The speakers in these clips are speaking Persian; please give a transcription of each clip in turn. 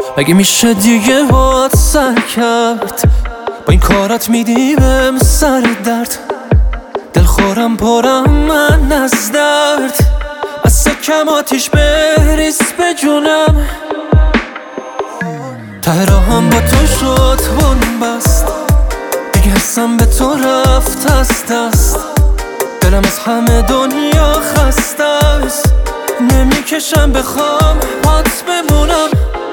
اگه میشه دیگه باید سر کرد، با این کارت میدی بهم سر درد. دلخورم پرم من از درد، از سکم آتیش بریز به جونم. ته راهم با تو شد بنبست، دیگه حسم به تو رفت از دست. دلم از همه دنیا خسته است، نمیکشم بخوام پات بمونم.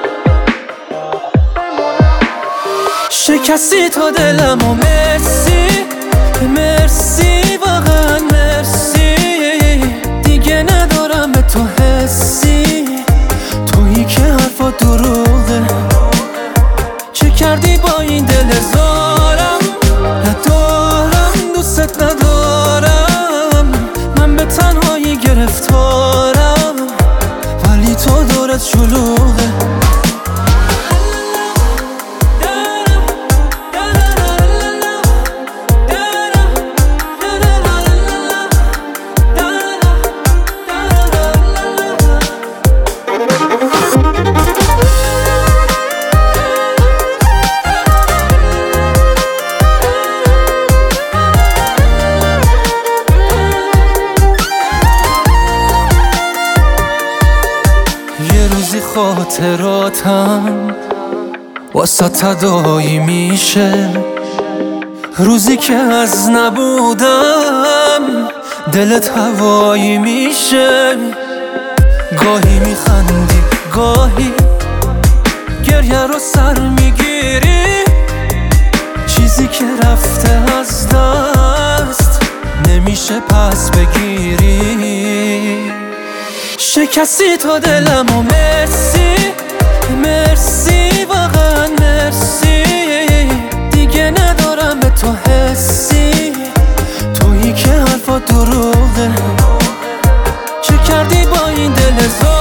شکستی تا دلم و مرسی، مرسی واقعا مرسی. دیگه ندارم به تو حسی، تویی که حرفا دروغه. چه کردی با این دل زارم، ندارم دوست ندارم. من به تنهایی گرفتارم، ولی تو دورت شلوغه. خاطراتم واسه تدایی میشه، روزی که از نبودم دلت هوایی میشه. گاهی میخندی گاهی گریه رو سر میگیری، چیزی که رفته از دست نمیشه پس بگیری. شکستی تا دلم و مرسی، مرسی واقعا مرسی. دیگه ندارم به تو حسی، تویی که حرفا دروغه. چه کردی با این دل